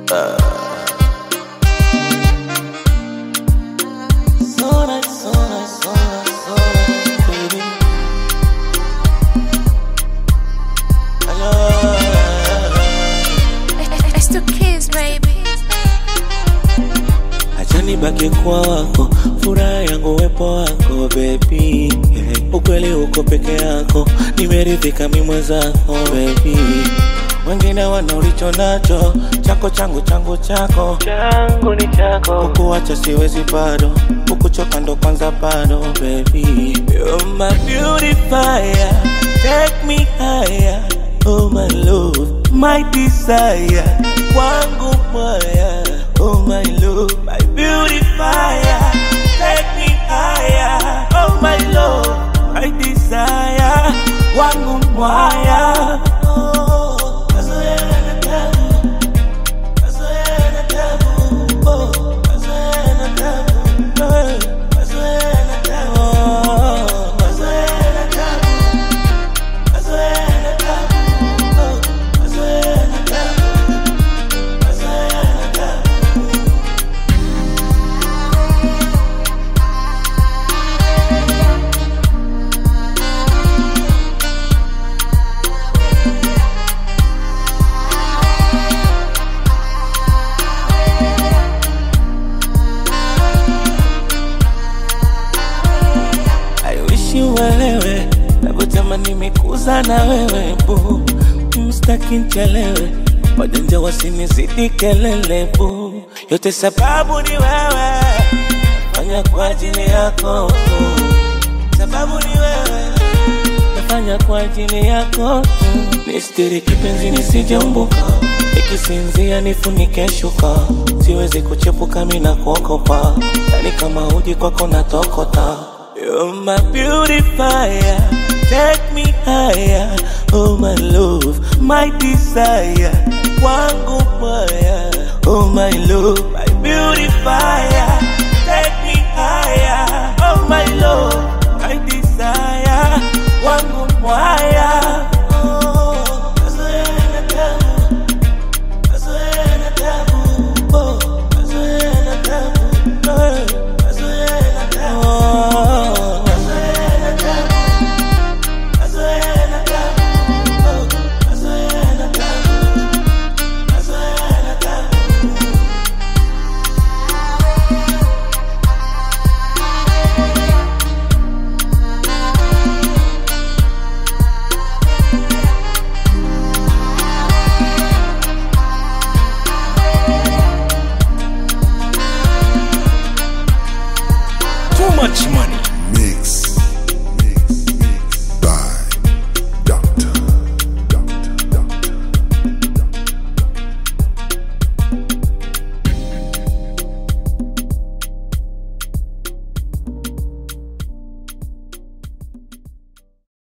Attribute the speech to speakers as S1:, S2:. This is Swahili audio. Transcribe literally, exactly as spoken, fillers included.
S1: Uh. So nice, so nice, so nice, so nice, baby. I love.
S2: It's the kids, baby.
S1: Acha nibaki kwa wako, furaha yangu wepo wako baby, yeah. Ukweli uko peke yako, nimeridhika mimi mwenzako baby. Wengine wana ulicho nacho, chako changu changu chako, changu ni chako. Kukuacha siwezi bado, kukuchoka ndo kwanza bado baby. You're my beautifier, take me higher. Oh my love, my desire, wangu moya. Oh my love, my beautifier, take me higher. Oh my love, my desire, wangu moya. Oh, kazoea na tabu, kazoea na tabu, oh, kazoea na tabu, oh, kazoea na tabu, oh, kazoea na tabu, kazoea na tabu, oh, kazoea na tabu, kazoea na tabu. Uelewe, nakutamani mikuza na wewe boo. Mstaki nchelewe, wajanja wasinizidi kelele boo. Yote sababu ni wewe, nafanya kwa ajili yako. Sababu ni wewe, nafanya kwa ajili yako. Nistiri kipenzi nisijeumbuka, ikisinzia nifunike shuka. Siwezi kuchepuka mina kuokopa, yani kama uji kwako natokota. You're my beautifier, take me higher. Oh my love, my desire, wangu moya. Oh my love, my beautifier, take me higher. Oh my love, my desire, wangu moya. Oh, kazoea na tabu, kazoea na tabu, oh, kazoea na tabu, oh, kazoea na tabu.
S3: Too much money.